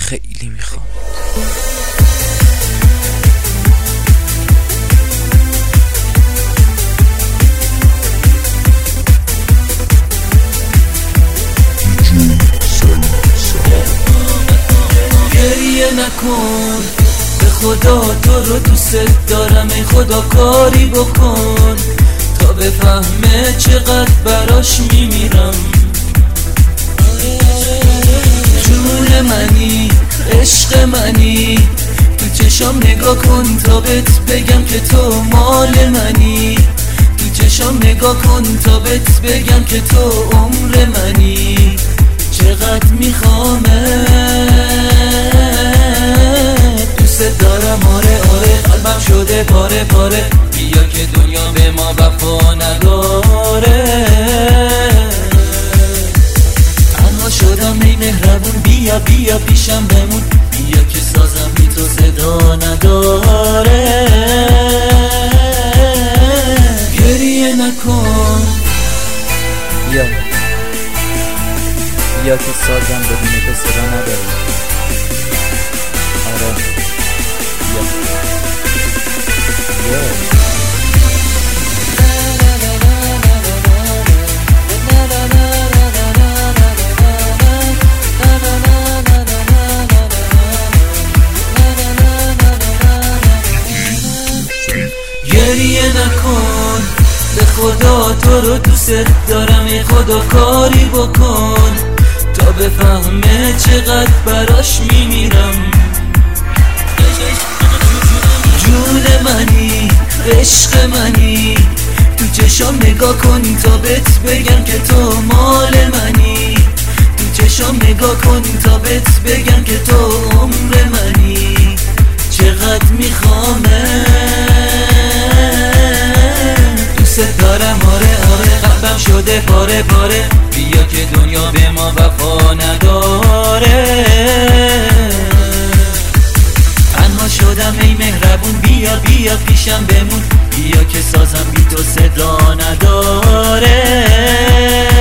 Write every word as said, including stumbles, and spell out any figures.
خیلی میخوام. گریه نکن، به خدا تو رو دوست دارم، ای خدا کاری بکن تا بفهمه چقدر براش میمیرم. جون منی، عشق منی، تو چشام نگاه کن تا بهت بگم که تو مال منی. تو چشام نگاه کن تا بهت بگم که تو عمر منی. چقدر میخوامه، دوست دارم، آره آره، قلبم شده پاره پاره. بیا که دنیا به ما وفا نداره. تنها شدم ای مهربون، بیا بیا پیشم بمون. بیا که سازم بی تو صدا نداره. گریه نکن، بیا بیا که سازم بدون تو صدا نداره. آره بیا بیا. گریه نکن، به خدا تو رو دوست دارم، ای خدا کاری بکن تا بفهمه چقدر براش میمیرم. جون منی، عشق منی، تو چشام نگاه کن تا بهت بگم که تو مال منی. تو چشام نگاه کن تا بهت بگم که تو عمر منی. چقدر میخوامه، دوست دارم، آره آره، قلبم شده پاره پاره. بیا که دنیا به ما وفا نداره. تنها شدم ای مهربون، بیا بیا پیشم بمون. بیا که سازم بی تو صدا نداره.